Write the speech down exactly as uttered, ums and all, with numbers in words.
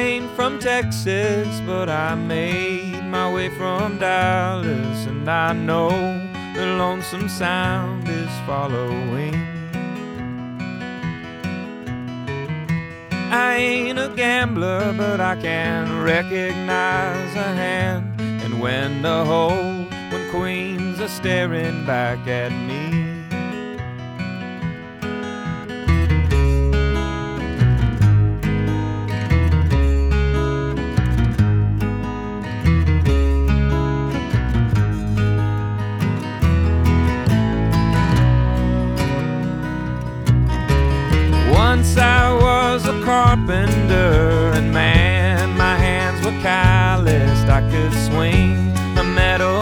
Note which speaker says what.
Speaker 1: ain't from Texas, but I made my way from Dallas, and I know the lonesome sound is following. I ain't a gambler, but I can recognize a hand, and when the whole, when queens are staring back at me. Once I was a carpenter